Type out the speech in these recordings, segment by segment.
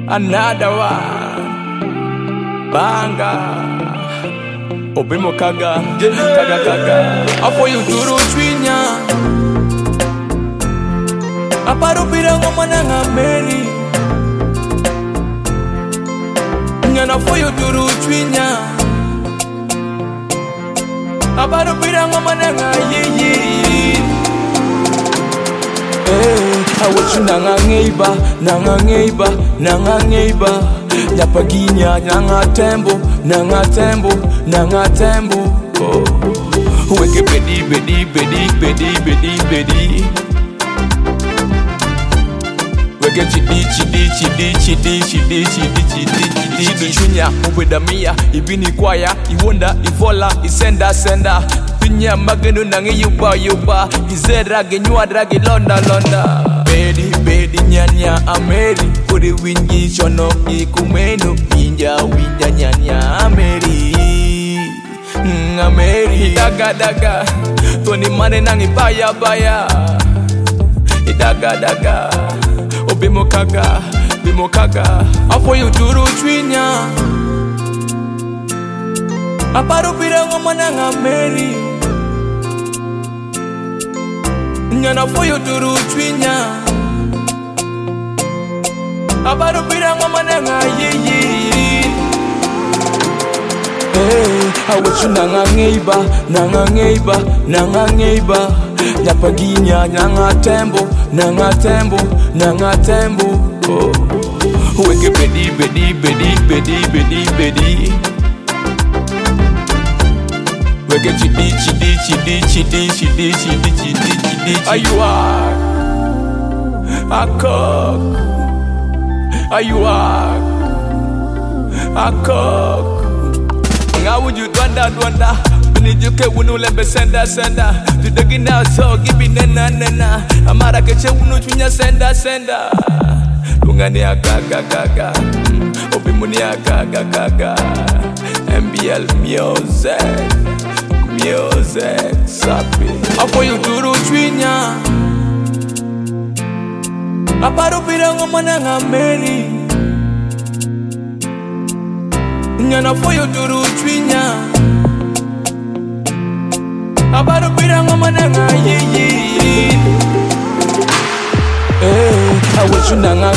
Another one. Banga. Obimo kaga. Kaga kaga. Apo you duru twinya. Aparu pirango mananga meri. Nyana for you duru twinya. Aparu pirango mananga ye. Awachu nanga ngeiba Nyapaginya nanga tembo oh. Weke bedi Weke chidi Chunya ubedamia ibini kwaya Iwonda ivola isenda Pinya magenu nangi yuba Izera genyua dragi londa Bedi nyanya ameri Kuri wingi chono ikumenu Winja nyanya ameri Ameri Daga Toni mane nangi baya Daga Obimo kaga Apo you duru twinya Aparu pirango mananga meri Nyana for you duru twinya Aparu pirango mananga ye. Awachu nanga ngeiba Nyapaginya nanga tembo oh. Weke bedi Weke chidi Ayuak Akok Ayuak Akok Ngawuju dwanda Nijuke wunu lembe senda Tudagi now so gibi nena Amara keche wunu chunya senda Lungani agaga Obimuni agaga MBL music sapi Apo you duru twinya Aparu pirango mananga meri Nyana for you duru twinya Aparu pirango mananga ye. Awachu nanga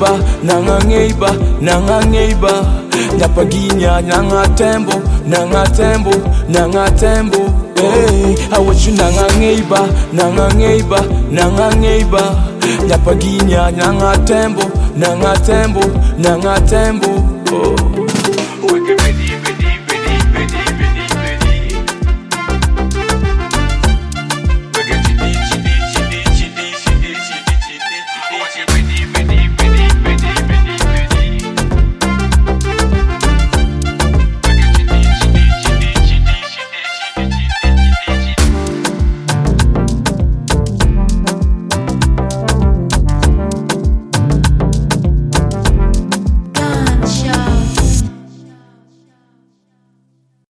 ngeiba Nyapaginya nanga tembo Awachu nanga ngeiba Nyapaginya nanga tembo oh.